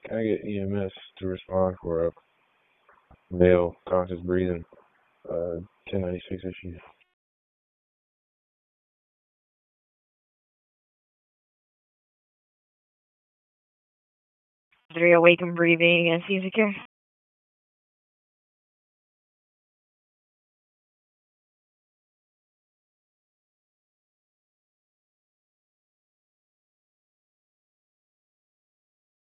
Can I get EMS to respond for a male conscious breathing, 1096 issue? 3 awaken breathing and CZ care.